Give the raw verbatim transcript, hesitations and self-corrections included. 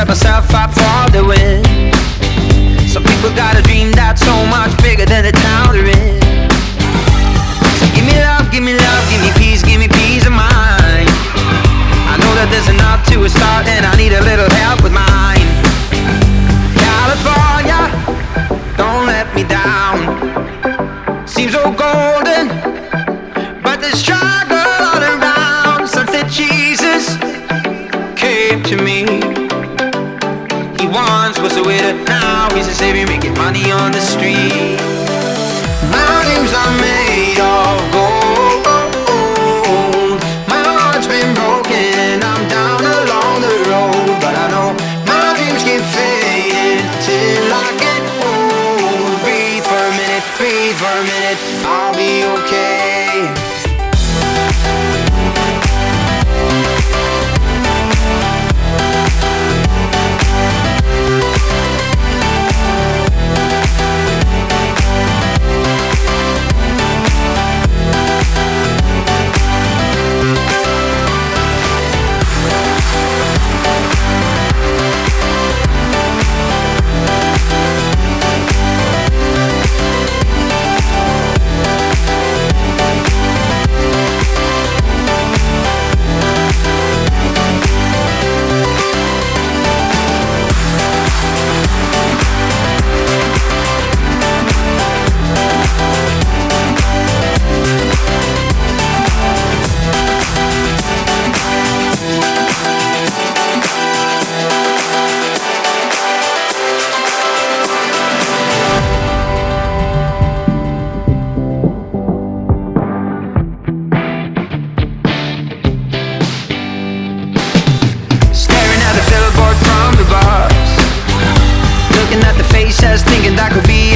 set myself up for the win. Some people got a dream that's so much bigger than the town they're in. So give me love, give me love, give me peace, give me peace of mind. I know that there's enough to a start and I need a little help with mine. California, don't let me down. Seems so golden, but there's struggle all around. Sunset Jesus came to me. He once was a widow, now he's a savior making money on the street. My dreams are made of gold. My heart's been broken, I'm down along the road, but I know my dreams keep fading till I get home. Breathe for a minute, breathe for a minute, I'll be okay. From the bars, looking at the faces, thinking that could be